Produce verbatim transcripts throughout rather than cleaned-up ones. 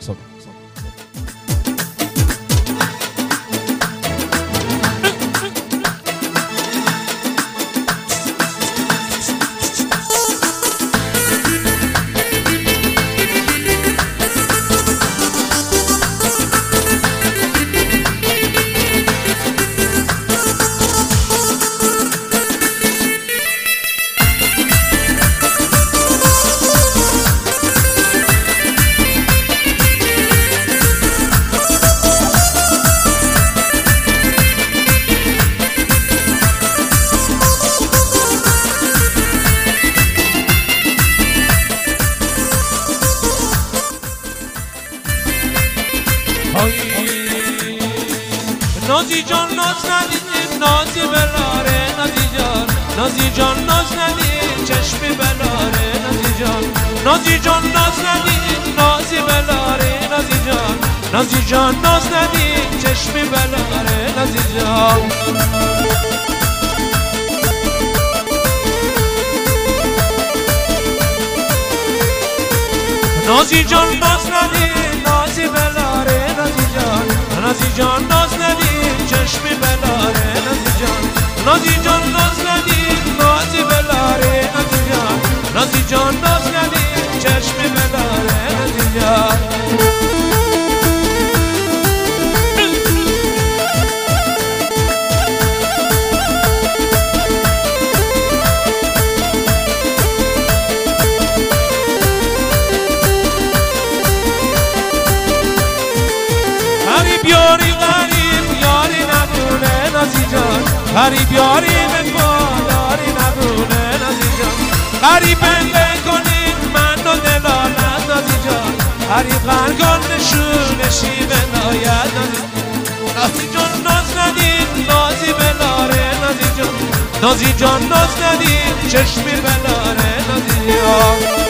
صبح. نازی جان ناز ندید نازی بلاره نازی جان نازی جان ناز ندید چشم بلاره نازی جان نازی جان ناز ندید نازی بلاره نازی جان نازی جان ناز ندید چشم بلاره نازی جان نازی جان ناز ندید نازی بلاره نازی جان نازی جان ناز ندید چشم بلاره نازی جان نازی جان ناز ندید نازی بلاره نازی جان نازی جان ناز ندید چشم بلاره نازی جان یاری غریب یاری ندونه نازی جان غریب یاری بکن یاری ندونه نازی جان غریب بکنید من و دلالت نازی جان غریب غرگان نشونشی بناید نازی جان ناز ندید نازی بلاره نازی جان نازی جان ناز ندید چشمی بلاره نازی جان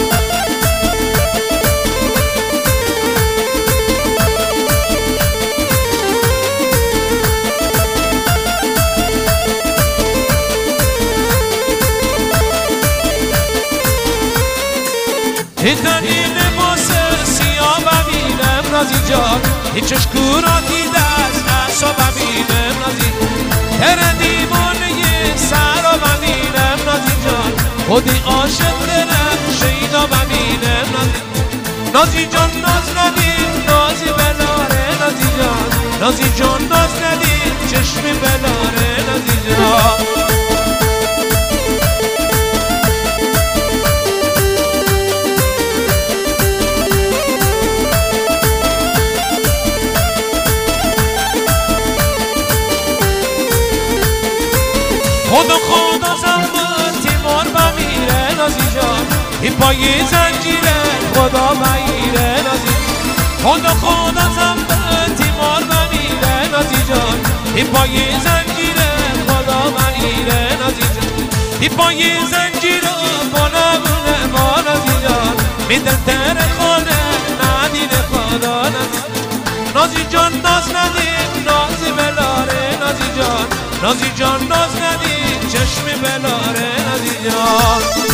هیتانی لباس سیاه ببینم نازی جان هیچ اشکوراتی دست اصا ببینم نازی هر دیوانه سر را ببینم نازی جان خودی عاشق دلم شیدا ببینم نازی نازی جان ناز ندید نازی بلاره نازی جان نازی جان ناز ندید چشمی بلاره نازی جان خدا خدا زنبون تیمار بمیره نازی جان این پایی زنجیره خدا بمیره نازی خدا خدا زنبون تیمار بمیره نازی جان این پایی زنجیره خدا بمیره نازی جان این پایی زنجیره بالا بونه ما نازی جان میدن تر خونه ندیده خدا نازی نازی جان ناز ندید نازی بلاره نازی جان نازی جان ناز ندید چشم بلاره نازی جان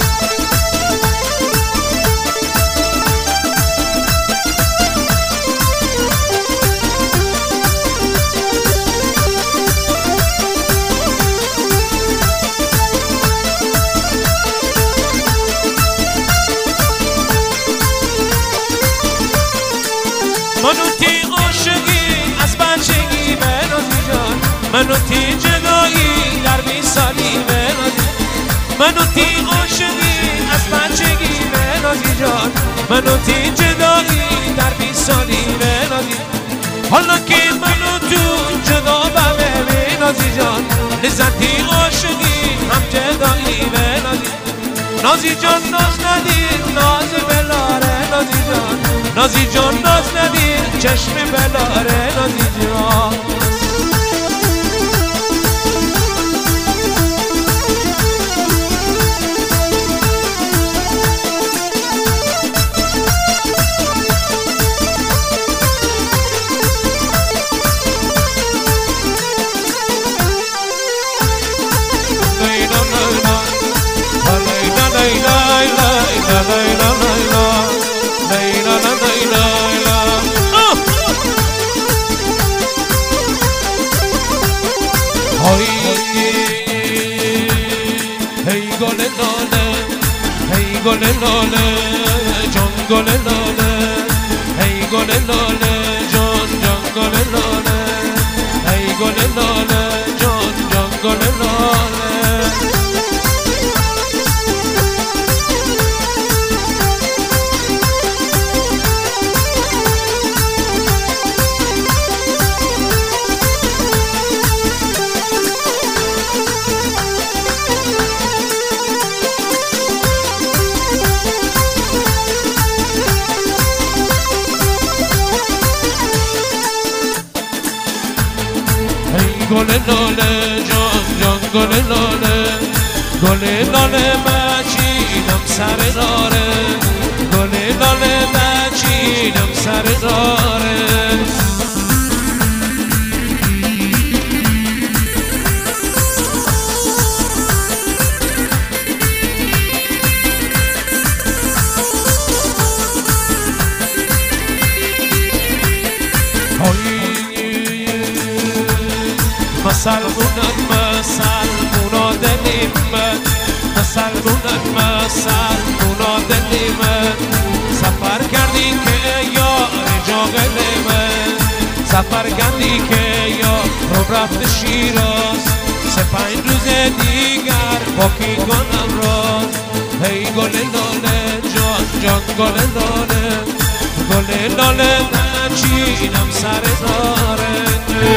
منو تی عاشقی از بچگی به نازی جان منو تی جدایی در بیست سالی به نازی منو تی عاشقی از بچگی به نازی جان منو تی جدایی در بیست سالی به نازی حالا که منو تو جدا ببینی نازی جان لذتی عاشقی هم جدایی به نازی نازی جان ناز ندید ناز بلاره نازی جان نازی جان ناز ندید چشم بلاره نازی جان la la la la la la la la la la la la گل لاله جان گل لاله ای گل لاله جان جان گل لاله ای گل لاله جان جان گل لاله گل لاله جان جان گل لاله گل لاله بچینم سر داره گل لاله بچینم سر داره مسلمونت مسلمونا دلیم مسلمونت مسلمونا دلیم سفر کردی که یار جاغل من سفر کردی که یار رو رفت شیراز سه پنج روز دیگر با کی کنم راز هی گل لاله جان جان گل لاله گل لاله نچینم سر داره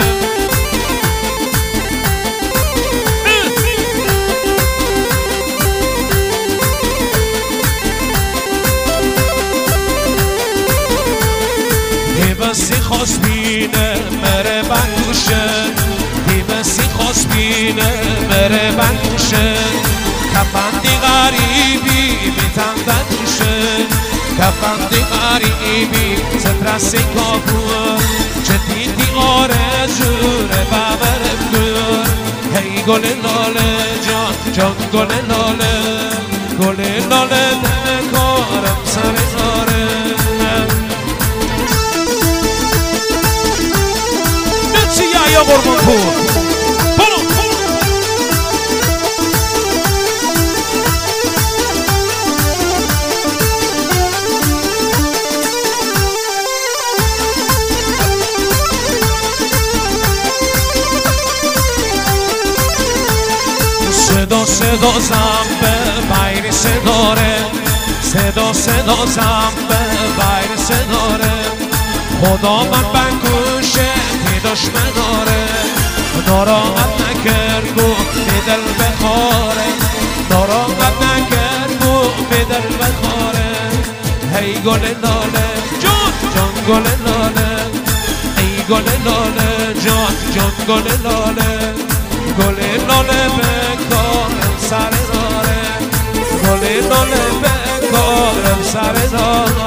بسی خواست بینه مره بندوشه بسی خواست بینه مره بندوشه کفندی غریبی میتندن دوشه کفندی غریبی سترسی کابون چه دیدی آرزوره ببرم دور هی گل لاله جان جان گل لاله گل لاله نکارم سر داره یا قربان پور برو صدا صدا زنبه بیر صداره صدا صدا زنبه بیر صداره خدا من بکشه دشمن داره ناراحت نکرد گو به دل بخاره ناراحت نکرد گو به دل بخاره هی گل لاله جان جان گل لاله ای گل لاله جان جان گل لاله گل لاله بکارم سر داره گل لاله بکارم سر داره